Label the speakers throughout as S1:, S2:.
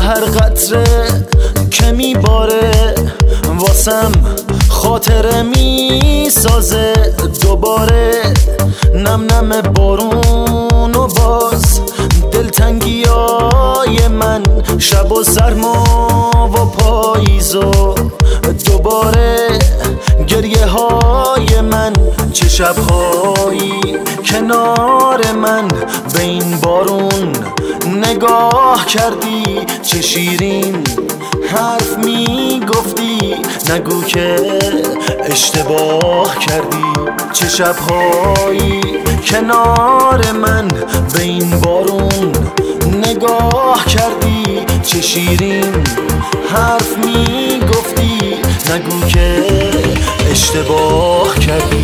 S1: هر قطره که میباره واسم خاطره میسازه دوباره. نم نم بارون و باز دلتنگیای من، شب و سرما و پاییز و دوباره گریه های من. چه شبهایی کنار من به این بارون نگاه کردی، چه شیرین حرف میگفتی، نگو که اشتباه کردی. چه شبهایی کنار من به این بارون نگاه کردی، چه شیرین حرف میگفتی، نگو که اشتباه کردی.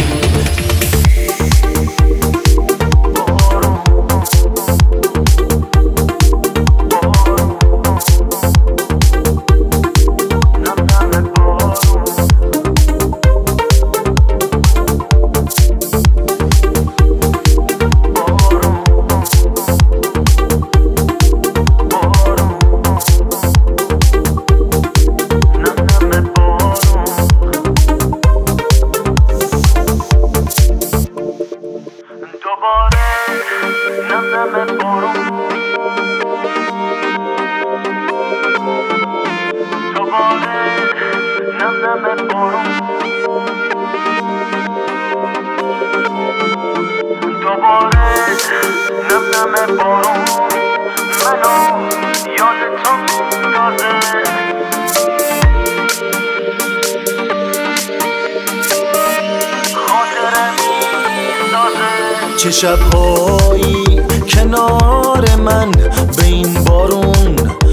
S1: نم نم بارون دوباره، نم نم بارون دوباره، نم نم بارون منو یاد تو میندازه. چه شبهایی کنار من به این بارون